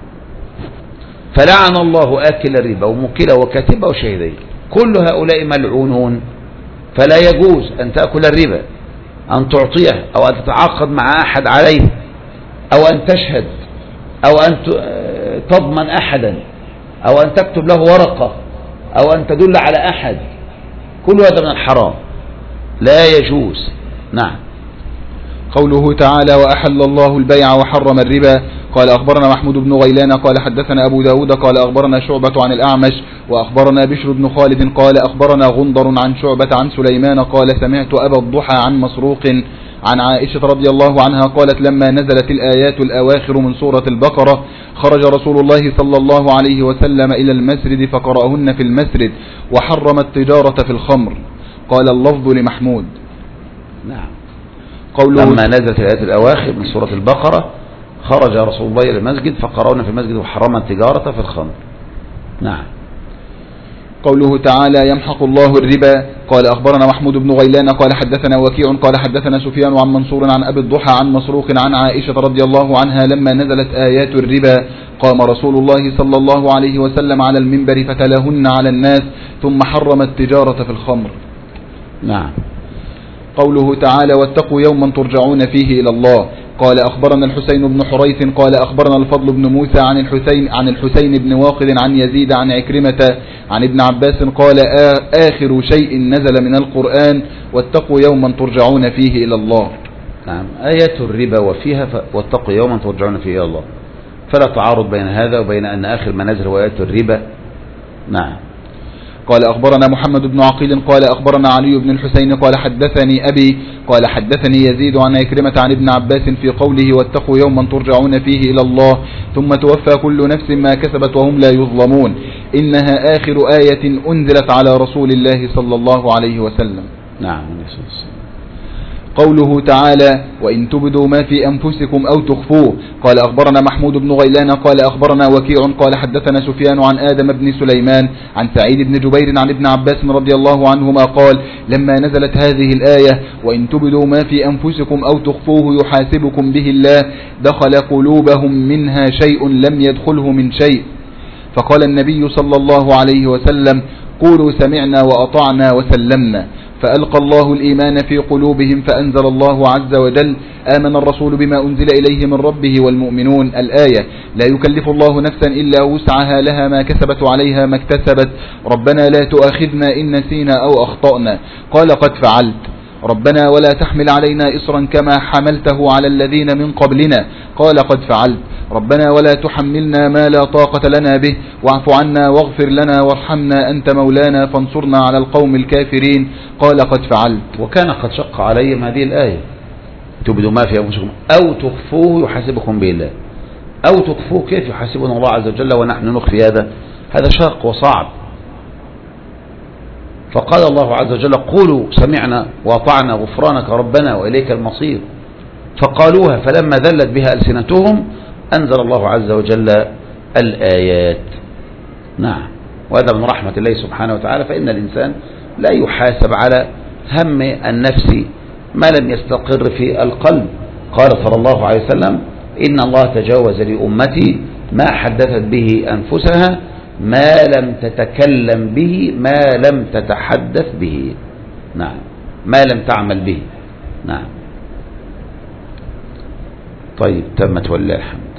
فلعن الله آكل الربا وموكله وكاتبه وشهديه، كل هؤلاء ملعونون. فلا يجوز أن تأكل الربا، أن تعطيه أو أن تتعاقد مع أحد عليه، أو أن تشهد، أو أن تضمن أحدا، أو أن تكتب له ورقة، أو أن تدل على أحد. كل هذا من الحرام، لا يجوز. نعم. قوله تعالى وأحل الله البيع وحرم الربا. قال أخبرنا محمود بن غيلان قال حدثنا أبو داود قال أخبرنا شعبة عن الأعمش وأخبرنا بشر بن خالد قال أخبرنا غندر عن شعبة عن سليمان قال سمعت أبا الضحى عن مسروق عن عائشة رضي الله عنها قالت لما نزلت الآيات الأواخر من سورة البقرة خرج رسول الله صلى الله عليه وسلم إلى المسجد فقرأهن في المسجد وحرم التجارة في الخمر. قال اللفظ لمحمود. نعم. لما نزلت الآيات الأواخر من سورة البقرة خرج رسول الله إلى المسجد فقرأنا في المسجد وحرم التجارة في الخمر. نعم. قوله تعالى يمحق الله الربا. قال أخبرنا محمود بن غيلان قال حدثنا وكيع قال حدثنا سفيان عن منصور عن أبي الضحى عن مسروق عن عائشة رضي الله عنها لما نزلت آيات الربا قام رسول الله صلى الله عليه وسلم على المنبر فتلاهن على الناس ثم حرم التجارة في الخمر. نعم. قوله تعالى واتقوا يوما ترجعون فيه إلى الله. قال أخبرنا الحسين بن حريث قال أخبرنا الفضل بن موسى عن الحسين عن الحسين بن واقد عن يزيد عن عكرمة عن ابن عباس قال آخر شيء نزل من القرآن واتقوا يوما ترجعون فيه إلى الله. نعم. آيات الربا وفيها ف... واتقوا يوما ترجعون فيه إلى الله، فلا تعارض بين هذا وبين أن آخر ما نزل هو آيات الربا. نعم. قال أخبرنا محمد بن عقيل قال أخبرنا علي بن الحسين قال حدثني أبي قال حدثني يزيد عن عكرمة عن ابن عباس في قوله واتقوا يوما ترجعون فيه إلى الله ثم توفى كل نفس ما كسبت وهم لا يظلمون إنها آخر آية أنزلت على رسول الله صلى الله عليه وسلم. نعم. قوله تعالى وإن تبدوا ما في أنفسكم أو تخفوه. قال أخبرنا محمود بن غيلان قال أخبرنا وكيع قال حدثنا سفيان عن آدم بن سليمان عن سعيد بن جبير عن ابن عباس رضي الله عنهما قال لما نزلت هذه الآية وإن تبدوا ما في أنفسكم أو تخفوه يحاسبكم به الله دخل قلوبهم منها شيء لم يدخله من شيء فقال النبي صلى الله عليه وسلم قولوا سمعنا وأطعنا وسلمنا فألقى الله الإيمان في قلوبهم فأنزل الله عز وجل آمن الرسول بما أنزل إليه من ربه والمؤمنون الآية لا يكلف الله نفسا إلا وسعها لها ما كسبت عليها ما اكتسبت ربنا لا تؤاخذنا إن نسينا أو أخطأنا قال قد فعلت ربنا ولا تحمل علينا إصرا كما حملته على الذين من قبلنا قال قد فعلت ربنا ولا تحملنا ما لا طاقة لنا به واعف عنا واغفر لنا وارحمنا أنت مولانا فانصرنا على القوم الكافرين قال قد فعلت. وكان قد شق عليهم هذه الآية تبدوا ما في أنفسكم أو تخفوه يحاسبكم به الله. أو تخفوه كيف يحاسبنا الله عز وجل ونحن نخفي هذا؟ هذا شاق وصعب. فقال الله عز وجل قولوا سمعنا وأطعنا غفرانك ربنا وإليك المصير. فقالوها فلما ذلت بها ألسنتهم أنزل الله عز وجل الآيات. نعم. وهذا من رحمة الله سبحانه وتعالى، فإن الإنسان لا يحاسب على هم النفس ما لم يستقر في القلب. قال صلى الله عليه وسلم: إن الله تجاوز لأمتي ما حدثت به أنفسها ما لم تتكلم به ما لم تتحدث به. نعم. ما لم تعمل به. نعم. طيب، تمت ولله الحمد.